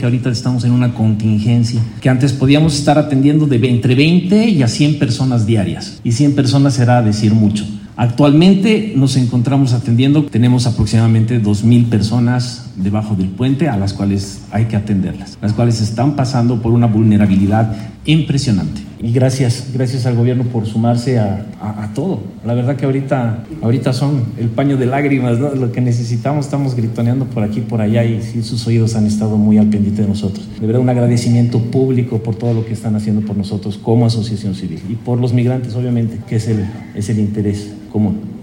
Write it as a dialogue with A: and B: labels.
A: que ahorita estamos en una contingencia, que antes podíamos estar atendiendo entre 20 y a 100 personas diarias, y 100 personas será decir mucho. Actualmente nos encontramos atendiendo, tenemos aproximadamente 2,000 personas debajo del puente a las cuales hay que atenderlas, las cuales están pasando por una vulnerabilidad impresionante. Y gracias al gobierno por sumarse a todo. La verdad que ahorita son el paño de lágrimas, ¿no? Lo que necesitamos, estamos gritoneando por aquí, por allá, y sí, sus oídos han estado muy al pendiente de nosotros. De verdad, un agradecimiento público por todo lo que están haciendo por nosotros como asociación civil y por los migrantes, obviamente, que es el interés común.